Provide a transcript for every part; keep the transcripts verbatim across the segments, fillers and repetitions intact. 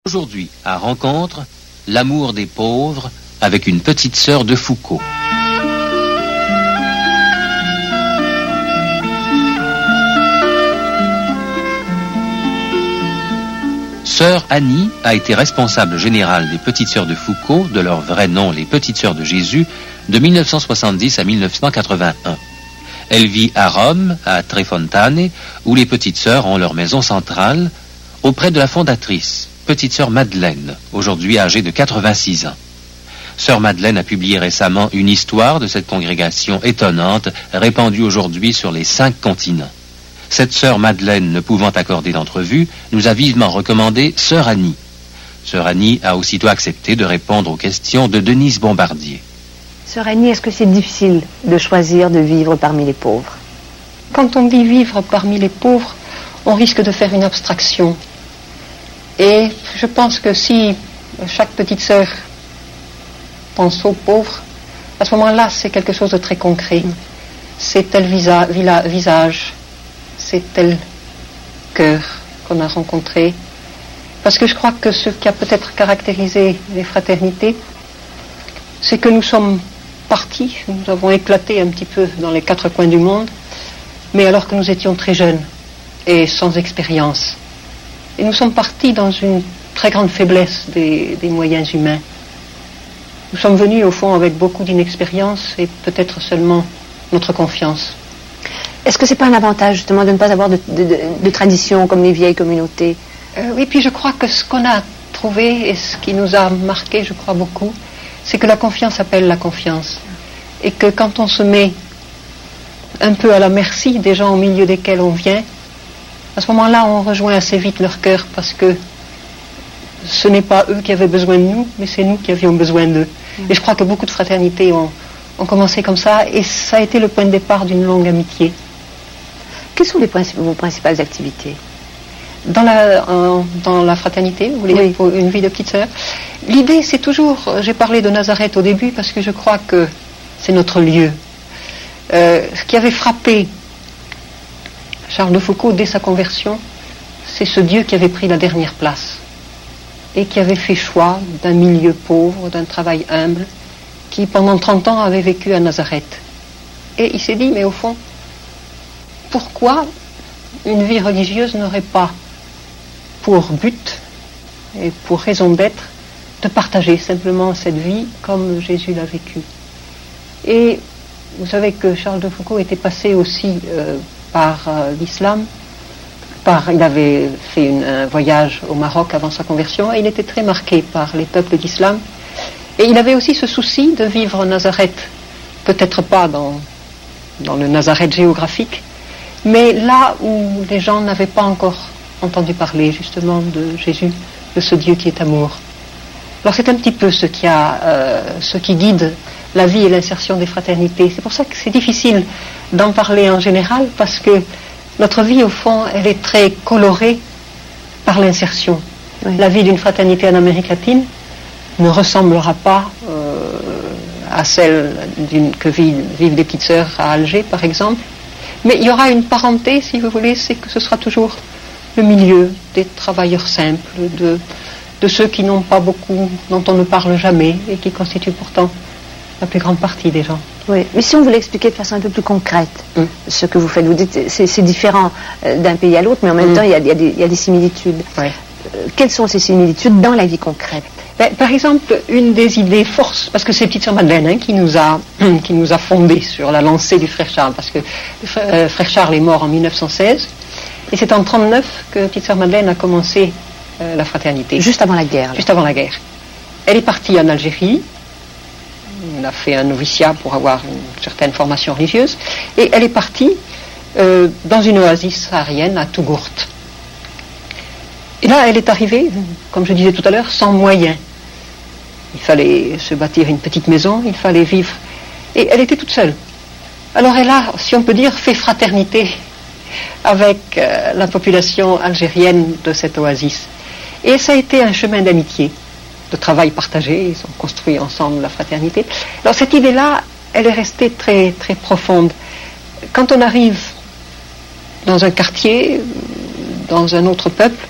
Aujourd'hui, à Rencontre, l'amour des pauvres avec une petite sœur de Foucault. Sœur Annie a été responsable générale des Petites Sœurs de Foucault, de leur vrai nom les Petites Sœurs de Jésus, de mille neuf cent soixante-dix à mille neuf cent quatre-vingt-un. Elle vit à Rome, à Trefontane, où les Petites Sœurs ont leur maison centrale, auprès de la fondatrice, Petite Sœur Madeleine, aujourd'hui âgée de quatre-vingt-six ans. Sœur Madeleine a publié récemment une histoire de cette congrégation étonnante, répandue aujourd'hui sur les cinq continents. Cette sœur Madeleine, ne pouvant accorder d'entrevue, nous a vivement recommandé Sœur Annie. Sœur Annie a aussitôt accepté de répondre aux questions de Denise Bombardier. Sœur Annie, est-ce que c'est difficile de choisir de vivre parmi les pauvres? Quand on dit vivre parmi les pauvres, on risque de faire une abstraction. Et je pense que si chaque petite sœur pense aux pauvres, à ce moment-là, c'est quelque chose de très concret. C'est tel visa, vila, visage, c'est tel cœur qu'on a rencontré. Parce que je crois que ce qui a peut-être caractérisé les fraternités, c'est que nous sommes partis, nous avons éclaté un petit peu dans les quatre coins du monde, mais alors que nous étions très jeunes et sans expérience. Et nous sommes partis dans une très grande faiblesse des, des moyens humains. Nous sommes venus au fond avec beaucoup d'inexpérience et peut-être seulement notre confiance. Est-ce que c'est pas un avantage justement de ne pas avoir de, de, de, de tradition comme les vieilles communautés? euh, Oui, puis je crois que ce qu'on a trouvé et ce qui nous a marqué, je crois beaucoup, c'est que la confiance appelle la confiance. Et que quand on se met un peu à la merci des gens au milieu desquels on vient, à ce moment-là, on rejoint assez vite leur cœur parce que ce n'est pas eux qui avaient besoin de nous, mais c'est nous qui avions besoin d'eux. Mmh. Et je crois que beaucoup de fraternités ont, ont commencé comme ça et ça a été le point de départ d'une longue amitié. Quelles sont les princip- vos principales activités dans la, en, dans la fraternité, vous voulez oui. dire pour une vie de petite sœur? L'idée, c'est toujours, j'ai parlé de Nazareth au début parce que je crois que c'est notre lieu. Euh, ce qui avait frappé Charles de Foucault, dès sa conversion, c'est ce Dieu qui avait pris la dernière place et qui avait fait choix d'un milieu pauvre, d'un travail humble, qui pendant trente ans avait vécu à Nazareth. Et il s'est dit, mais au fond, pourquoi une vie religieuse n'aurait pas pour but et pour raison d'être de partager simplement cette vie comme Jésus l'a vécue? Et vous savez que Charles de Foucault était passé aussi euh, par euh, l'islam. Par, il avait fait une, un voyage au Maroc avant sa conversion et il était très marqué par les peuples d'islam. Et il avait aussi ce souci de vivre Nazareth, peut-être pas dans, dans le Nazareth géographique, mais là où les gens n'avaient pas encore entendu parler justement de Jésus, de ce Dieu qui est amour. Alors c'est un petit peu ce qui, a, euh, ce qui guide la vie et l'insertion des fraternités. C'est pour ça que c'est difficile d'en parler en général, parce que notre vie, au fond, elle est très colorée par l'insertion. Oui. La vie d'une fraternité en Amérique latine ne ressemblera pas euh, à celle d'une, que vivent, vivent des petites sœurs à Alger, par exemple. Mais il y aura une parenté, si vous voulez, c'est que ce sera toujours le milieu des travailleurs simples, de, de ceux qui n'ont pas beaucoup, dont on ne parle jamais, et qui constituent pourtant la plus grande partie des gens. Oui, mais si on voulait expliquer de façon un peu plus concrète mm. ce que vous faites, vous dites c'est, c'est différent euh, d'un pays à l'autre, mais en même mm. temps il y, y, y a des similitudes. Oui. Euh, quelles sont ces similitudes dans la vie concrète? Ben, par exemple, une des idées forces, parce que c'est Petite Sœur Madeleine hein, qui nous a qui nous a fondé sur la lancée du Frère Charles, parce que euh, Frère Charles est mort en mille neuf cent seize, et c'est en trente-neuf que Petite Sœur Madeleine a commencé euh, la fraternité. Juste avant la guerre. Juste avant la guerre. Elle est partie en Algérie. Elle a fait un noviciat pour avoir une certaine formation religieuse. Et elle est partie euh, dans une oasis saharienne à Tougourt. Et là, elle est arrivée, comme je disais tout à l'heure, sans moyens. Il fallait se bâtir une petite maison, il fallait vivre. Et elle était toute seule. Alors elle a, si on peut dire, fait fraternité avec euh, la population algérienne de cette oasis. Et ça a été un chemin d'amitié, de travail partagé, ils ont construit ensemble la fraternité. Alors cette idée-là, elle est restée très, très profonde. Quand on arrive dans un quartier, dans un autre peuple,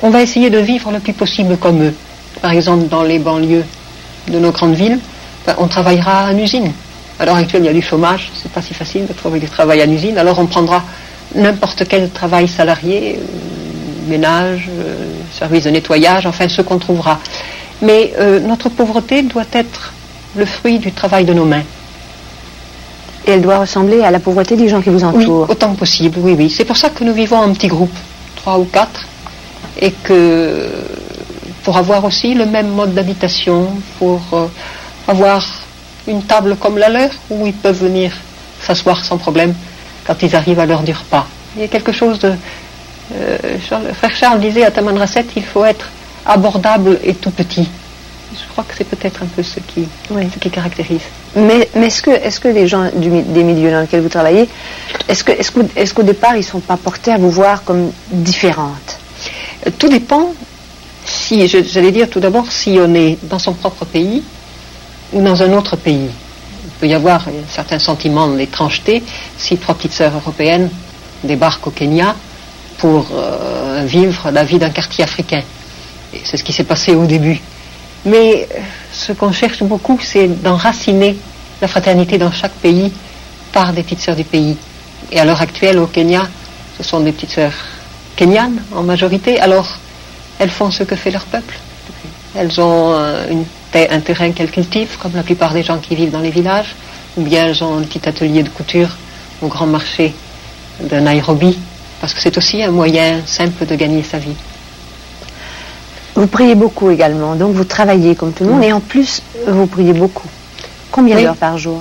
on va essayer de vivre le plus possible comme eux. Par exemple, dans les banlieues de nos grandes villes, ben, on travaillera en usine. À l'heure actuelle, il y a du chômage, c'est pas si facile de trouver du travail en usine, alors on prendra n'importe quel travail salarié, euh, ménage, euh, service de nettoyage, enfin ce qu'on trouvera. Mais euh, notre pauvreté doit être le fruit du travail de nos mains. Et elle doit ressembler à la pauvreté des gens qui vous entourent. Oui, autant que possible, oui, oui. C'est pour ça que nous vivons en petits groupes, trois ou quatre, et que pour avoir aussi le même mode d'habitation, pour euh, avoir une table comme la leur, où ils peuvent venir s'asseoir sans problème quand ils arrivent à l'heure du repas. Il y a quelque chose de... Euh, Charles, frère Charles disait à Taman Rasset, il faut être abordable et tout petit. Je crois que c'est peut-être un peu ce qui, oui. ce qui caractérise. Mais, mais est-ce que, est-ce que les gens du, des milieux dans lesquels vous travaillez, est-ce, que, est-ce, que, est-ce qu'au départ, ils ne sont pas portés à vous voir comme différentes? euh, Tout dépend, si, je, j'allais dire tout d'abord, si on est dans son propre pays ou dans un autre pays. Il peut y avoir un certain sentiment d'étrangeté si trois petites sœurs européennes débarquent au Kenya pour euh, vivre la vie d'un quartier africain. Et c'est ce qui s'est passé au début. Mais ce qu'on cherche beaucoup, c'est d'enraciner la fraternité dans chaque pays par des petites sœurs du pays. Et à l'heure actuelle, au Kenya, ce sont des petites sœurs kenyanes en majorité. Alors, elles font ce que fait leur peuple. Elles ont euh, une, un terrain qu'elles cultivent, comme la plupart des gens qui vivent dans les villages, ou bien elles ont un petit atelier de couture au grand marché de Nairobi, parce que c'est aussi un moyen simple de gagner sa vie. Vous priez beaucoup également, donc vous travaillez comme tout le monde, mmh. et en plus, vous priez beaucoup. Combien oui. d'heures par jour?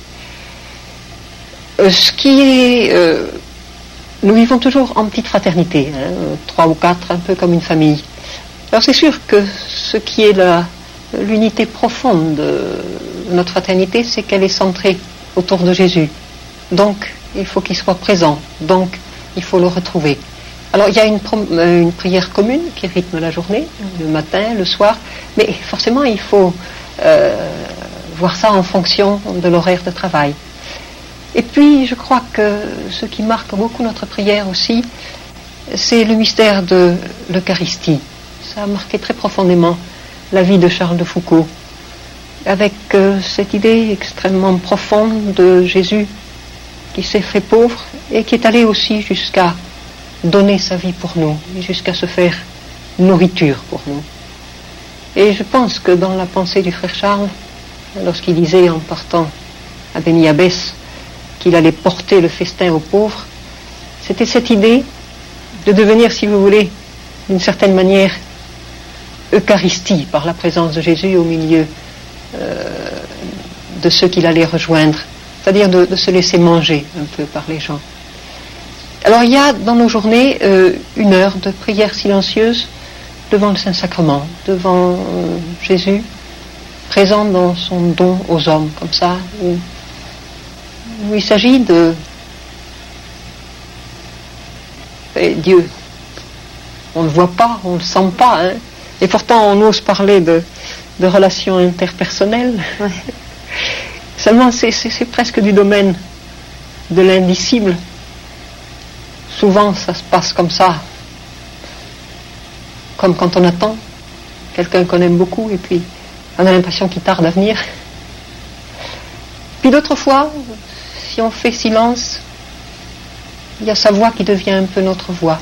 euh, Ce qui est... Euh, nous vivons toujours en petite fraternité, hein, trois ou quatre, un peu comme une famille. Alors c'est sûr que ce qui est la, l'unité profonde de notre fraternité, c'est qu'elle est centrée autour de Jésus. Donc, il faut qu'il soit présent. Donc, il faut le retrouver. Alors, il y a une, une prière commune qui rythme la journée, le matin, le soir, mais forcément, il faut euh, voir ça en fonction de l'horaire de travail. Et puis, je crois que ce qui marque beaucoup notre prière aussi, c'est le mystère de l'Eucharistie. Ça a marqué très profondément la vie de Charles de Foucauld, avec euh, cette idée extrêmement profonde de Jésus qui s'est fait pauvre et qui est allé aussi jusqu'à donner sa vie pour nous, jusqu'à se faire nourriture pour nous. Et je pense que dans la pensée du frère Charles, lorsqu'il disait en partant à Beni Abbès qu'il allait porter le festin aux pauvres, c'était cette idée de devenir, si vous voulez, d'une certaine manière, Eucharistie, par la présence de Jésus au milieu euh, de ceux qu'il allait rejoindre, c'est-à-dire de, de se laisser manger un peu par les gens. Alors il y a dans nos journées euh, une heure de prière silencieuse devant le Saint-Sacrement, devant euh, Jésus, présent dans son don aux hommes, comme ça, où, où il s'agit de... Et Dieu, on ne le voit pas, on ne le sent pas, hein, et pourtant on ose parler de, de relations interpersonnelles. Ouais. Seulement c'est, c'est, c'est presque du domaine de l'indicible. Souvent, ça se passe comme ça, comme quand on attend quelqu'un qu'on aime beaucoup et puis on a l'impression qu'il tarde à venir. Puis d'autres fois, si on fait silence, il y a sa voix qui devient un peu notre voix.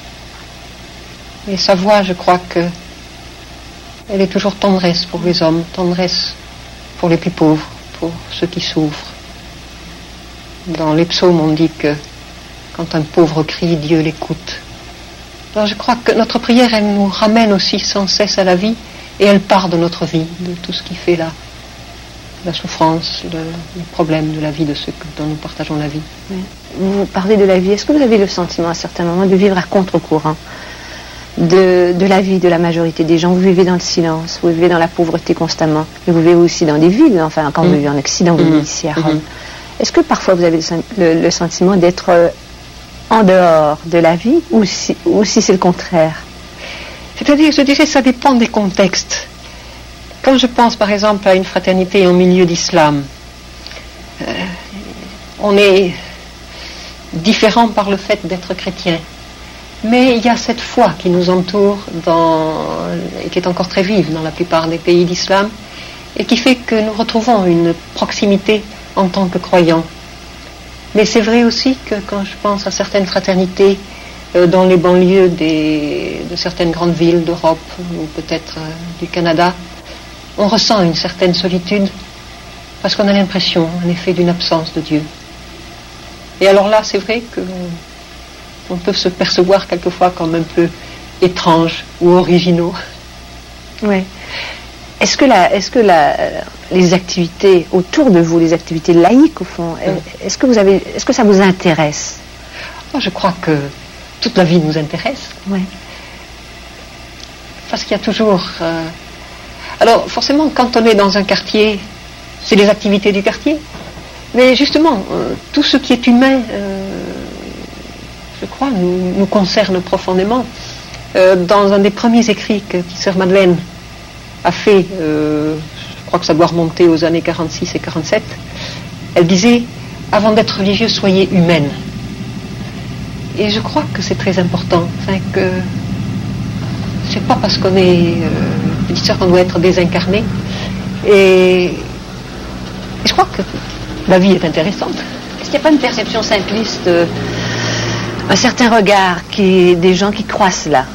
Et sa voix, je crois que elle est toujours tendresse pour les hommes, tendresse pour les plus pauvres, pour ceux qui souffrent. Dans les psaumes, on dit que quand un pauvre crie, Dieu l'écoute. Alors je crois que notre prière, elle nous ramène aussi sans cesse à la vie, et elle part de notre vie, de tout ce qui fait la, la souffrance, le, les problèmes de la vie de ceux dont nous partageons la vie. Oui. Vous parlez de la vie, est-ce que vous avez le sentiment à certains moments de vivre à contre-courant de, de la vie de la majorité des gens? Vous vivez dans le silence, vous vivez dans la pauvreté constamment, mais vous vivez aussi dans des villes, enfin quand mmh. vous vivez en Occident, vous vivez mmh. ici à Rome. Mmh. Est-ce que parfois vous avez le, le, le sentiment d'être euh, en dehors de la vie, ou si, ou si c'est le contraire? C'est-à-dire, je dirais, ça dépend des contextes. Quand je pense, par exemple, à une fraternité en milieu d'islam, euh, on est différent par le fait d'être chrétien. Mais il y a cette foi qui nous entoure dans, et qui est encore très vive dans la plupart des pays d'islam, et qui fait que nous retrouvons une proximité en tant que croyants. Mais c'est vrai aussi que quand je pense à certaines fraternités euh, dans les banlieues des, de certaines grandes villes d'Europe ou peut-être euh, du Canada, on ressent une certaine solitude parce qu'on a l'impression, en effet, d'une absence de Dieu. Et alors là, c'est vrai qu'on on peut se percevoir quelquefois comme un peu étrange ou originaux. Oui. Est-ce que, la, est-ce que la, les activités autour de vous, les activités laïques au fond, oui. est-ce que vous avez, est-ce que ça vous intéresse? Oh, je crois que toute la vie nous intéresse. Oui. Parce qu'il y a toujours... Euh... Alors forcément, quand on est dans un quartier, c'est les activités du quartier. Mais justement, euh, tout ce qui est humain, euh, je crois, nous, nous concerne profondément. Euh, dans un des premiers écrits que Sœur Madeleine a fait, euh, je crois que ça doit remonter aux années quarante-six et quarante-sept, elle disait, avant d'être religieuse, soyez humaine. Et je crois que c'est très important, enfin que c'est pas parce qu'on est euh, petite sœur qu'on doit être désincarné. Et, et je crois que la vie est intéressante. Est-ce qu'il n'y a pas une perception simpliste, euh, un certain regard qui, des gens qui croient cela?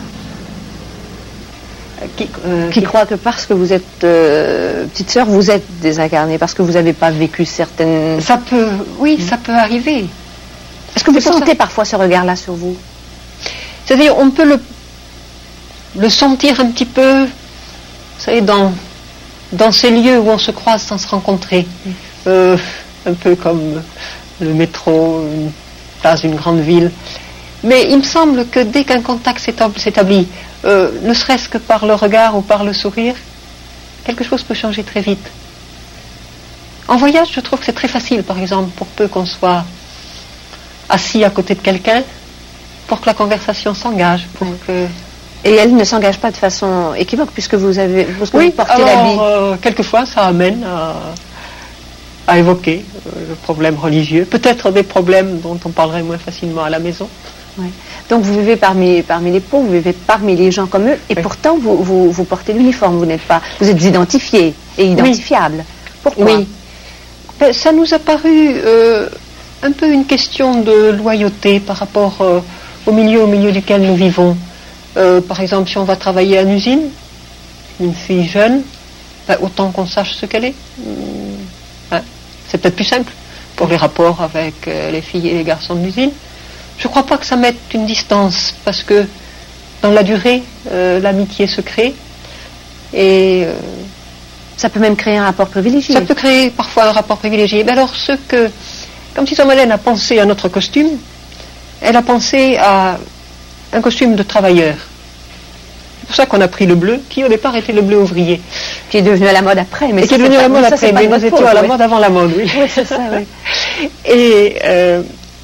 Qui, euh, qui, qui croient que parce que vous êtes euh, petite sœur, vous êtes désincarnée, parce que vous n'avez pas vécu certaines... Ça peut, oui, mmh. ça peut arriver. Est-ce que vous sentez parfois ce regard-là sur vous? C'est-à-dire, on peut le, le sentir un petit peu, vous savez, dans, dans ces lieux où on se croise sans se rencontrer. Mmh. Euh, un peu comme le métro, une place d'une grande ville. Mais il me semble que dès qu'un contact s'établit, euh, ne serait-ce que par le regard ou par le sourire, quelque chose peut changer très vite. En voyage, je trouve que c'est très facile, par exemple, pour peu qu'on soit assis à côté de quelqu'un, pour que la conversation s'engage, pour oui. que... Et elle ne s'engage pas de façon équivoque, puisque vous avez vous oui, porté l'habit. Euh, quelquefois, ça amène à, à évoquer euh, le problème religieux, peut-être des problèmes dont on parlerait moins facilement à la maison. Oui. Donc vous vivez parmi, parmi les pauvres, vous vivez parmi les gens comme eux, et oui. pourtant vous, vous, vous portez l'uniforme, vous n'êtes pas, vous êtes identifié et identifiable. Oui. Pourquoi? Oui. Ben, ça nous a paru euh, un peu une question de loyauté par rapport euh, au milieu au milieu duquel nous vivons. Euh, par exemple, si on va travailler à une usine, une fille jeune, ben, autant qu'on sache ce qu'elle est. Ben, c'est peut-être plus simple pour les rapports avec euh, les filles et les garçons de l'usine. Je ne crois pas que ça mette une distance, parce que dans la durée, euh, l'amitié se crée. Et euh, ça peut même créer un rapport privilégié. Ça peut créer parfois un rapport privilégié. Mais alors, ce que, comme si Sœur Madeleine a pensé à notre costume, elle a pensé à un costume de travailleur. C'est pour ça qu'on a pris le bleu, qui au départ était le bleu ouvrier. Qui est devenu à la mode après. Mais et qui est devenu à la mode après, mais nous étions à la mode avant la mode, oui. Oui, c'est ça, oui. Et... Euh,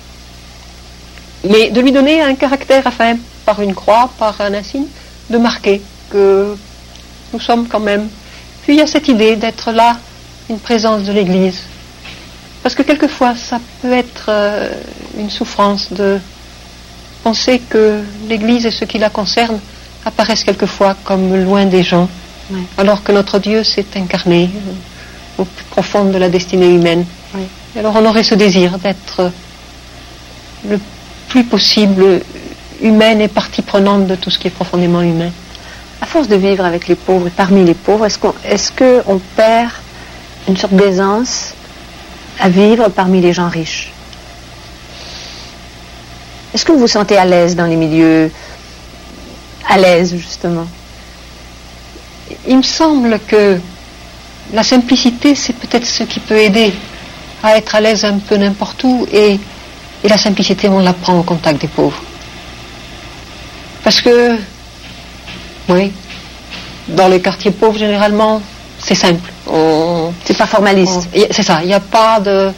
mais de lui donner un caractère, enfin, par une croix, par un insigne, de marquer que nous sommes quand même. Puis il y a cette idée d'être là, une présence de l'Église. Parce que quelquefois, ça peut être euh, une souffrance de penser que l'Église et ce qui la concerne apparaissent quelquefois comme loin des gens, oui. alors que notre Dieu s'est incarné euh, au plus profond de la destinée humaine. Oui. Alors on aurait ce désir d'être le plus possible humaine et partie prenante de tout ce qui est profondément humain. À force de vivre avec les pauvres et parmi les pauvres, est-ce qu'on est-ce que on perd une sorte d'aisance à vivre parmi les gens riches? Est-ce que vous vous sentez à l'aise dans les milieux à l'aise, justement? Il me semble que la simplicité, c'est peut-être ce qui peut aider à être à l'aise un peu n'importe où, et Et la simplicité, on l'apprend au contact des pauvres. Parce que, oui, dans les quartiers pauvres, généralement, c'est simple. On, c'est pas formaliste. On, c'est ça, il n'y a pas de...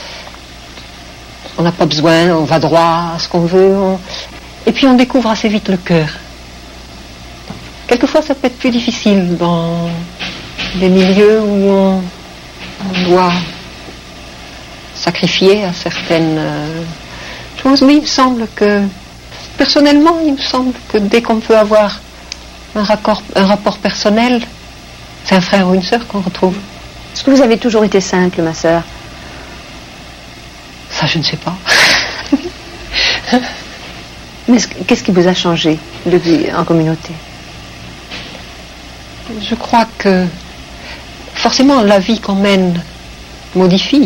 On n'a pas besoin, on va droit à ce qu'on veut. On, et puis on découvre assez vite le cœur. Quelquefois, ça peut être plus difficile dans les milieux où on, on doit sacrifier à certaines euh, choses. Mais il me semble que Personnellement, il me semble que dès qu'on peut avoir un, raccord, un rapport personnel, c'est un frère ou une sœur qu'on retrouve. Est-ce que vous avez toujours été simple, ma sœur? Ça, je ne sais pas. Mais qu'est-ce qui vous a changé de vie en communauté? Je crois que forcément la vie qu'on mène modifie.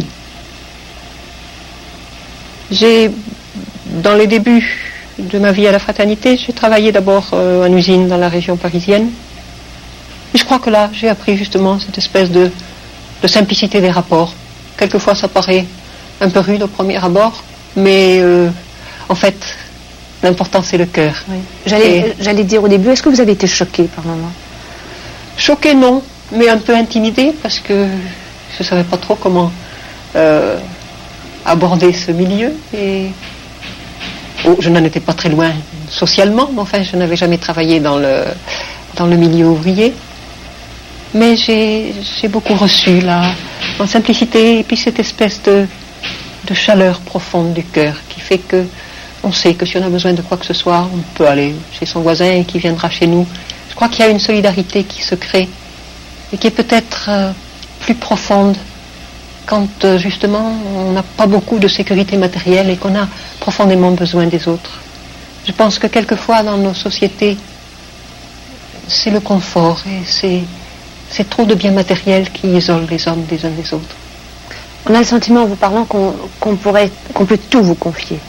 J'ai, dans les débuts de ma vie à la fraternité, j'ai travaillé d'abord euh, en usine dans la région parisienne. Et je crois que là, j'ai appris justement cette espèce de, de simplicité des rapports. Quelquefois, ça paraît un peu rude au premier abord, mais euh, en fait, l'important c'est le cœur. Oui. J'allais, j'allais dire au début, est-ce que vous avez été choqué par moment? Choqué, non, mais un peu intimidé parce que je ne savais pas trop comment euh, aborder ce milieu. Et oh, je n'en étais pas très loin socialement, mais enfin, je n'avais jamais travaillé dans le, dans le milieu ouvrier. Mais j'ai, j'ai beaucoup reçu là, en simplicité, et puis cette espèce de, de chaleur profonde du cœur qui fait que on sait que si on a besoin de quoi que ce soit, on peut aller chez son voisin et qui viendra chez nous. Je crois qu'il y a une solidarité qui se crée et qui est peut-être euh, plus profonde quand euh, justement on n'a pas beaucoup de sécurité matérielle et qu'on a profondément besoin des autres. Je pense que quelquefois dans nos sociétés, c'est le confort et c'est, c'est trop de biens matériels qui isolent les hommes des uns des autres. On a le sentiment en vous parlant qu'on, qu'on pourrait, qu'on peut tout vous confier.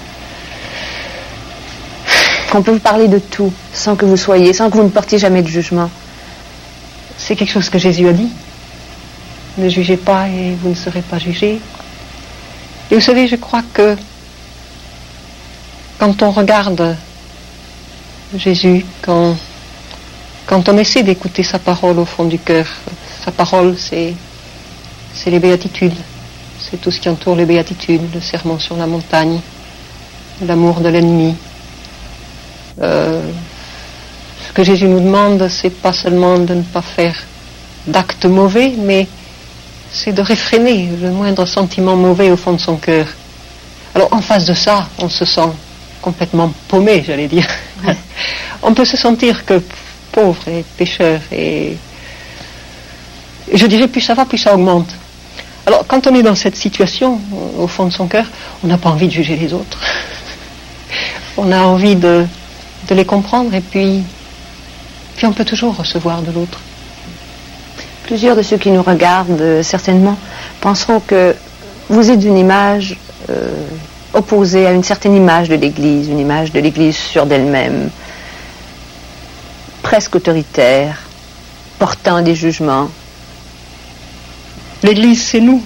Qu'on peut vous parler de tout, sans que vous soyez, sans que vous ne portiez jamais de jugement. C'est quelque chose que Jésus a dit. Ne jugez pas et vous ne serez pas jugés. Et vous savez, je crois que quand on regarde Jésus, quand, quand on essaie d'écouter sa parole au fond du cœur, sa parole, c'est, c'est les béatitudes. C'est tout ce qui entoure les béatitudes, le sermon sur la montagne, l'amour de l'ennemi. Euh, ce que Jésus nous demande, c'est pas seulement de ne pas faire d'actes mauvais, mais c'est de réfréner le moindre sentiment mauvais au fond de son cœur. Alors en face de ça, on se sent complètement paumé, j'allais dire. Ouais. On peut se sentir que pauvre et pécheur, et... et je dirais plus ça va, plus ça augmente. Alors quand on est dans cette situation, au fond de son cœur, on n'a pas envie de juger les autres. On a envie de de les comprendre, et puis, puis on peut toujours recevoir de l'autre. Plusieurs de ceux qui nous regardent, euh, certainement, penseront que vous êtes une image euh, opposée à une certaine image de l'Église, une image de l'Église sûre d'elle-même, presque autoritaire, portant des jugements. L'Église, c'est nous.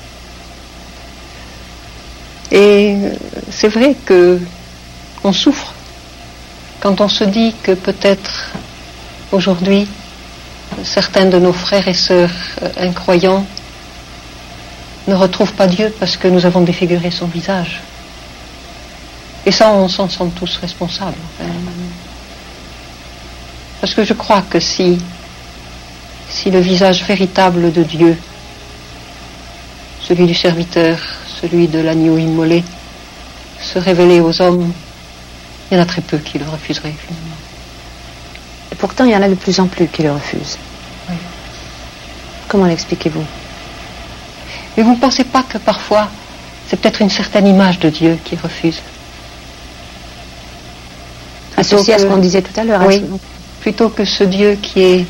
Et c'est vrai que on souffre quand on se dit que peut-être aujourd'hui certains de nos frères et sœurs incroyants ne retrouvent pas Dieu parce que nous avons défiguré son visage. Et ça, on s'en sent tous responsables. Parce que je crois que si, si le visage véritable de Dieu, celui du serviteur, celui de l'agneau immolé, se révélait aux hommes, il y en a très peu qui le refuseraient, finalement. Et pourtant, il y en a de plus en plus qui le refusent. Oui. Comment l'expliquez-vous? Mais vous ne pensez pas que parfois, c'est peut-être une certaine image de Dieu qui refuse? Associé à ce qu'on disait tout à l'heure. Oui, plutôt que ce Dieu qui est,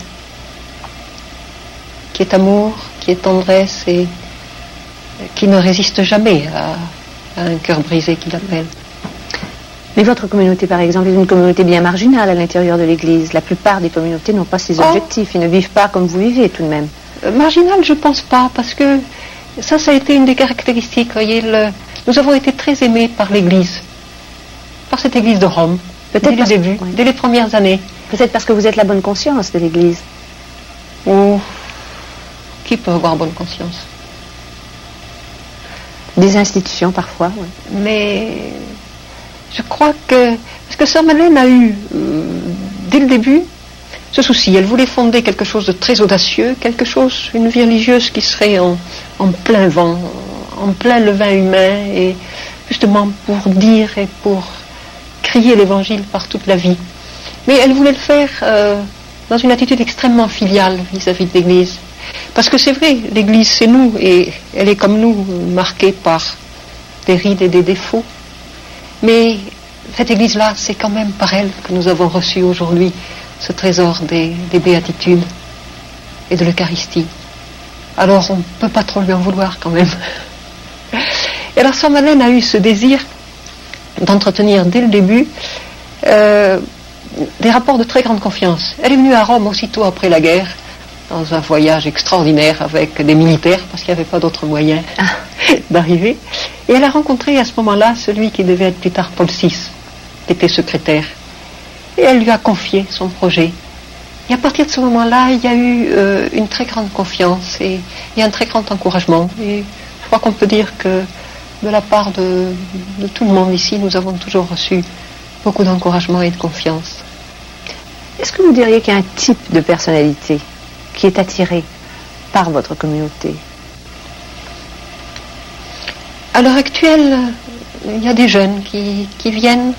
qui est amour, qui est tendresse et qui ne résiste jamais à, à un cœur brisé qui l'appelle. Mais votre communauté, par exemple, est une communauté bien marginale à l'intérieur de l'Église. La plupart des communautés n'ont pas ces objectifs. Ils ne vivent pas comme vous vivez, tout de même. Euh, marginale, je ne pense pas, parce que ça, ça a été une des caractéristiques. Voyez, le... nous avons été très aimés par l'Église, par cette Église de Rome, peut-être dès le début, oui. Dès les premières années. Peut-être parce que vous êtes la bonne conscience de l'Église. Ou qui peut avoir bonne conscience? Des institutions, parfois, oui. Mais... je crois que... Parce que Sœur Madeleine a eu, euh, dès le début, ce souci. Elle voulait fonder quelque chose de très audacieux, quelque chose, une vie religieuse qui serait en, en plein vent, en plein levain humain, et justement pour dire et pour crier l'évangile par toute la vie. Mais elle voulait le faire euh, dans une attitude extrêmement filiale vis-à-vis de l'Église. Parce que c'est vrai, l'Église c'est nous, et elle est comme nous, marquée par des rides et des défauts. Mais cette Église-là, c'est quand même par elle que nous avons reçu aujourd'hui ce trésor des, des béatitudes et de l'Eucharistie. Alors on ne peut pas trop lui en vouloir quand même. Et alors Sœur Madeleine a eu ce désir d'entretenir dès le début euh, des rapports de très grande confiance. Elle est venue à Rome aussitôt après la guerre, dans un voyage extraordinaire avec des militaires, parce qu'il n'y avait pas d'autre moyen d'arriver. Et elle a rencontré à ce moment-là celui qui devait être plus tard Paul six, qui était secrétaire. Et elle lui a confié son projet. Et à partir de ce moment-là, il y a eu euh, une très grande confiance et, et un très grand encouragement. Et je crois qu'on peut dire que de la part de, de tout le monde ici, nous avons toujours reçu beaucoup d'encouragement et de confiance. Est-ce que vous diriez qu'il y a un type de personnalité qui est attiré par votre communauté? À l'heure actuelle, il y a des jeunes qui, qui viennent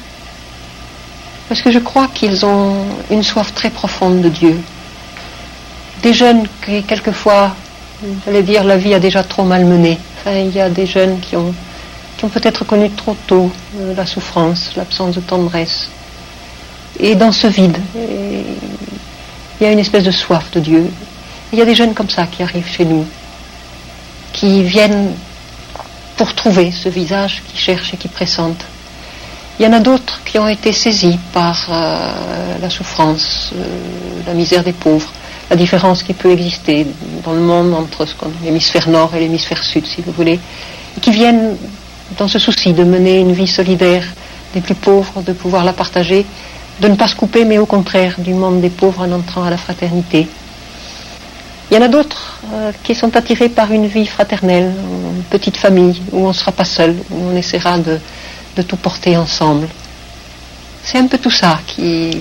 parce que je crois qu'ils ont une soif très profonde de Dieu. Des jeunes qui, quelquefois, j'allais dire, la vie a déjà trop malmené. Enfin, il y a des jeunes qui ont, qui ont peut-être connu trop tôt euh, la souffrance, l'absence de tendresse. Et dans ce vide, et, il y a une espèce de soif de Dieu. Il y a des jeunes comme ça qui arrivent chez nous, qui viennent pour trouver ce visage qui cherche et qui pressente. Il y en a d'autres qui ont été saisis par euh, la souffrance, euh, la misère des pauvres, la différence qui peut exister dans le monde entre ce qu'on, l'hémisphère nord et l'hémisphère sud, si vous voulez, et qui viennent dans ce souci de mener une vie solidaire des plus pauvres, de pouvoir la partager, de ne pas se couper, mais au contraire, du monde des pauvres en entrant à la fraternité. Il y en a d'autres euh, qui sont attirés par une vie fraternelle, une petite famille, où on ne sera pas seul, où on essaiera de, de tout porter ensemble. C'est un peu tout ça qui...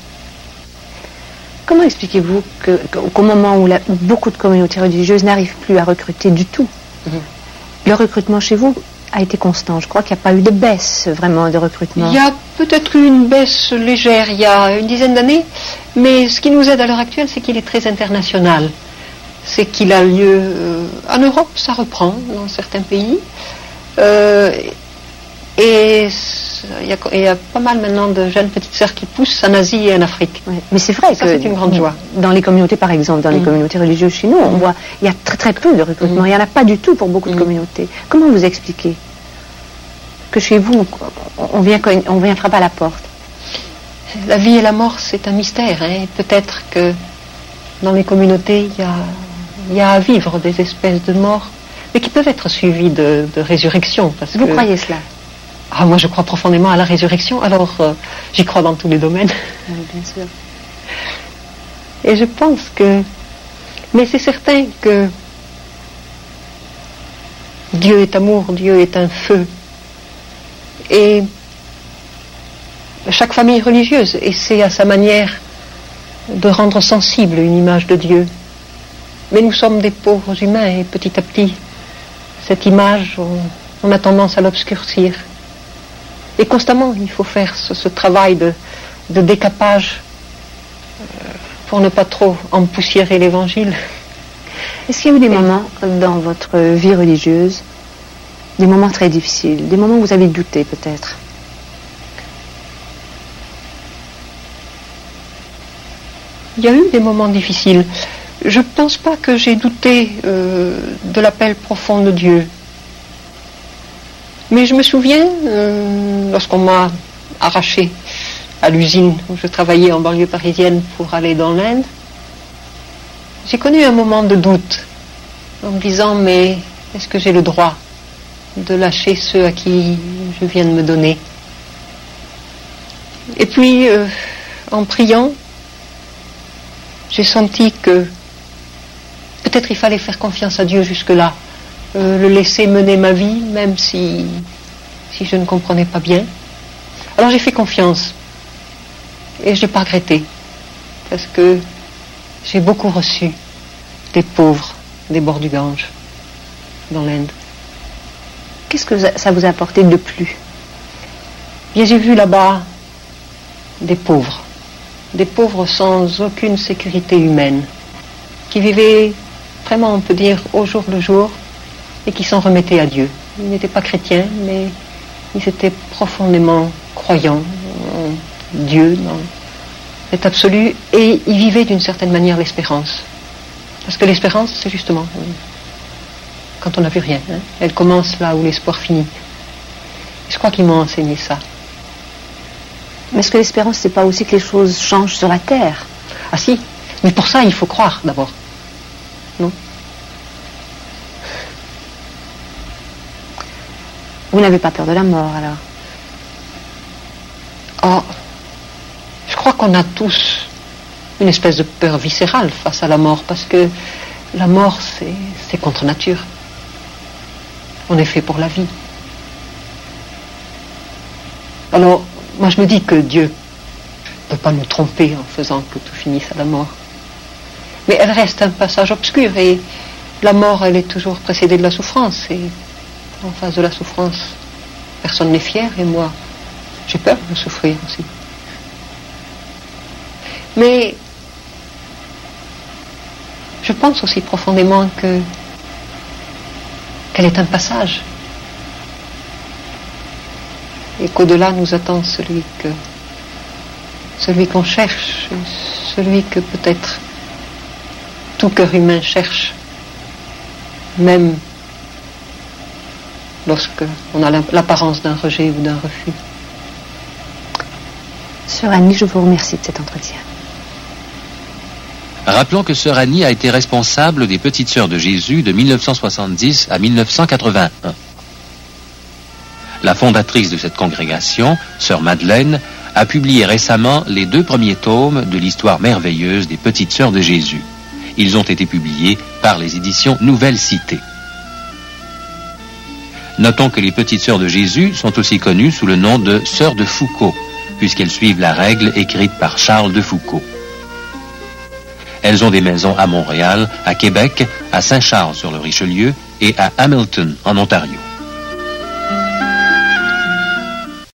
Comment expliquez-vous que, qu'au moment où, la, où beaucoup de communautés religieuses n'arrivent plus à recruter du tout, mmh. le recrutement chez vous a été constant? Je crois qu'il n'y a pas eu de baisse vraiment de recrutement. Il y a peut-être eu une baisse légère il y a une dizaine d'années, mais ce qui nous aide à l'heure actuelle, c'est qu'il est très international. C'est qu'il a lieu euh, en Europe, ça reprend dans certains pays, euh, et il y, a, il y a pas mal maintenant de jeunes petites sœurs qui poussent en Asie et en Afrique. Ouais. Mais c'est vrai ça, que c'est une grande joie. Dans les communautés, par exemple, dans mmh. les communautés religieuses chez nous, on voit il y a très très peu de recrutement. Mmh. Il n'y en a pas du tout pour beaucoup mmh. de communautés. Comment vous expliquez que chez vous, on vient, on vient frapper à la porte? La vie et la mort, c'est un mystère. Hein. Peut-être que dans les communautés, il y a, il y a à vivre des espèces de morts, mais qui peuvent être suivies de, de résurrection. Parce vous que... croyez cela? Ah, moi, je crois profondément à la résurrection. Alors, euh, j'y crois dans tous les domaines. Oui, bien sûr. Et je pense que... Mais c'est certain que Dieu est amour, Dieu est un feu. Et chaque famille religieuse essaie à sa manière de rendre sensible une image de Dieu. Mais nous sommes des pauvres humains et petit à petit, cette image, on, on a tendance à l'obscurcir. Et constamment, il faut faire ce, ce travail de, de décapage pour ne pas trop empoussiérer l'évangile. Est-ce qu'il y a eu des Et... moments dans votre vie religieuse, des moments très difficiles, des moments où vous avez douté peut-être? Il y a eu des moments difficiles. Je ne pense pas que j'ai douté euh, de l'appel profond de Dieu. Mais je me souviens, euh, lorsqu'on m'a arraché à l'usine où je travaillais en banlieue parisienne pour aller dans l'Inde, j'ai connu un moment de doute en me disant, mais est-ce que j'ai le droit de lâcher ceux à qui je viens de me donner? Et puis, euh, en priant, j'ai senti que peut-être il fallait faire confiance à Dieu jusque-là, euh, le laisser mener ma vie, même si, si je ne comprenais pas bien. Alors j'ai fait confiance, et je n'ai pas regretté, parce que j'ai beaucoup reçu des pauvres des bords du Gange, dans l'Inde. Qu'est-ce que ça vous a apporté de plus? Bien, j'ai vu là-bas des pauvres, des pauvres sans aucune sécurité humaine, qui vivaient vraiment, on peut dire, au jour le jour, et qui s'en remettaient à Dieu. Ils n'étaient pas chrétiens, mais ils étaient profondément croyants en Dieu, dans cet absolu, et ils vivaient d'une certaine manière l'espérance. Parce que l'espérance, c'est justement quand on n'a vu rien. Hein. Elle commence là où l'espoir finit. Je crois qu'ils m'ont enseigné ça. Mais est-ce que l'espérance, c'est pas aussi que les choses changent sur la terre? Ah si, mais pour ça, il faut croire d'abord. Non? Vous n'avez pas peur de la mort, alors? Ah, je crois qu'on a tous une espèce de peur viscérale face à la mort, parce que la mort, c'est, c'est contre nature. On est fait pour la vie. Alors, moi je me dis que Dieu ne peut pas nous tromper en faisant que tout finisse à la mort. Mais elle reste un passage obscur, et la mort, elle est toujours précédée de la souffrance, et en face de la souffrance, personne n'est fier, et moi, j'ai peur de souffrir aussi. Mais je pense aussi profondément que qu'elle est un passage, et qu'au-delà nous attend celui que celui qu'on cherche, celui que peut-être tout cœur humain cherche, même lorsque on a l'apparence d'un rejet ou d'un refus. Sœur Annie, je vous remercie de cet entretien. Rappelons que Sœur Annie a été responsable des Petites Sœurs de Jésus de mille neuf cent soixante-dix à mille neuf cent quatre-vingt-un. La fondatrice de cette congrégation, Sœur Madeleine, a publié récemment les deux premiers tomes de l'histoire merveilleuse des Petites Sœurs de Jésus. Ils ont été publiés par les éditions Nouvelle Cité. Notons que les Petites Sœurs de Jésus sont aussi connues sous le nom de Sœurs de Foucault, puisqu'elles suivent la règle écrite par Charles de Foucault. Elles ont des maisons à Montréal, à Québec, à Saint-Charles-sur-le-Richelieu et à Hamilton, en Ontario.